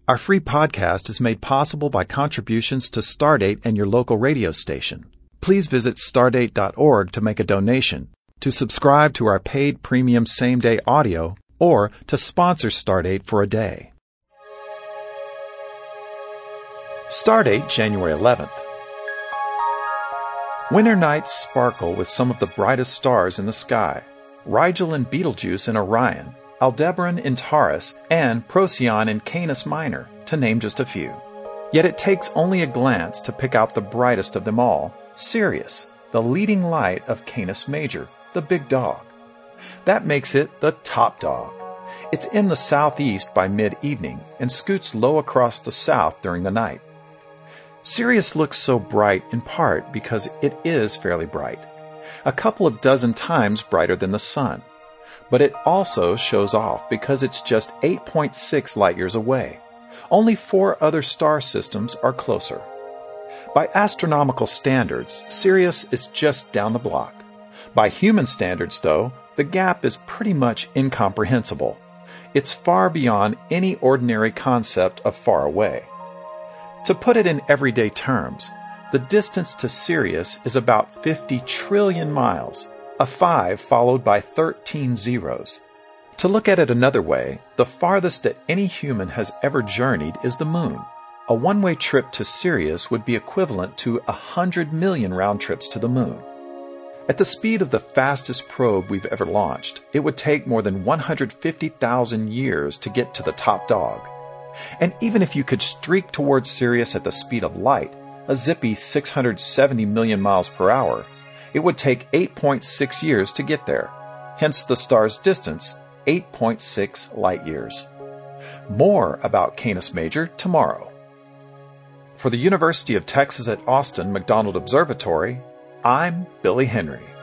Our free podcast is made possible by contributions to Stardate and your local radio station. Please visit stardate.org to make a donation, to subscribe to our paid premium same-day audio, or to sponsor Stardate for a day. Stardate, January 11th. Winter nights sparkle with some of the brightest stars in the sky. Rigel and Betelgeuse in Orion, Aldebaran in Taurus, and Procyon in Canis Minor, to name just a few. Yet it takes only a glance to pick out the brightest of them all, Sirius, the leading light of Canis Major, the big dog. That makes it the top dog. It's in the southeast by mid-evening and scoots low across the south during the night. Sirius looks so bright in part because it is fairly bright, a couple of dozen times brighter than the sun. But it also shows off because it's just 8.6 light-years away. Only 4 other star systems are closer. By astronomical standards, Sirius is just down the block. By human standards, though, the gap is pretty much incomprehensible. It's far beyond any ordinary concept of far away. To put it in everyday terms, the distance to Sirius is about 50 trillion miles, a 5 followed by 13 zeros. To look at it another way, the farthest that any human has ever journeyed is the moon. A one-way trip to Sirius would be equivalent to 100 million round trips to the moon. At the speed of the fastest probe we've ever launched, it would take more than 150,000 years to get to the top dog. And even if you could streak towards Sirius at the speed of light, a zippy 670 million miles per hour, it would take 8.6 years to get there. Hence the star's distance, 8.6 light-years. More about Canis Major tomorrow. For the University of Texas at Austin McDonald Observatory, I'm Billy Henry.